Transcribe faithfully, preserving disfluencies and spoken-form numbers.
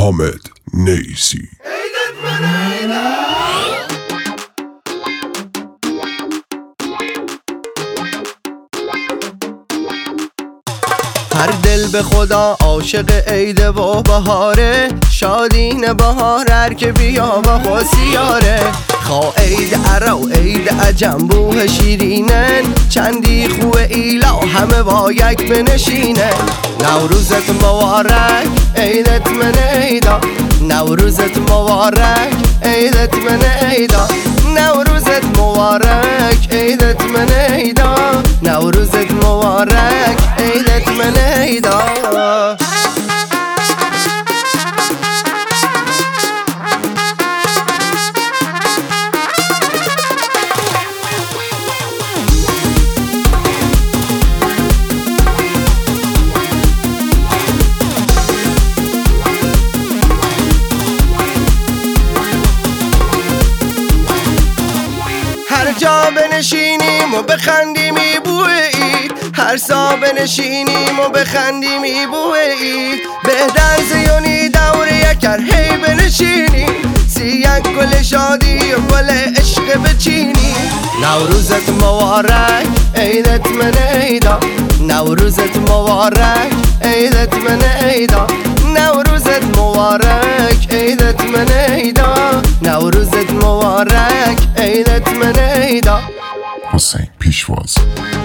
حامد نیسی. هر دل به خدا عاشق عیده و بهاره، شادین بهار هر که بیا و خواسیاره. خواه عید عرو عید عجم بوه شیرینن، چندی خوه ایلا همه با یک بنشینه. نوروزت مبارک عیدت من عیدا، نوروزت مبارک عیدت من عیدا، نوروزت مبارک عیدت من عیدا، نوروزت مبارک عیدت من عیدا. هر جا بنشینیم و بخندیم ای بوه اید، هر سا بنشینیم و بخندیم ای بوه اید. بهتر زیونی دور یکر هی بنشینیم، سی یک گل شادی و گل عشق بچینی. نوروزت مبارک عیدت من عیدا، نوروزت مبارک عیدت من عیدا، نوروزت مبارک عیدت من عیدا، نوروزت مبارک عیدت من عیدا. حسین پیشواز.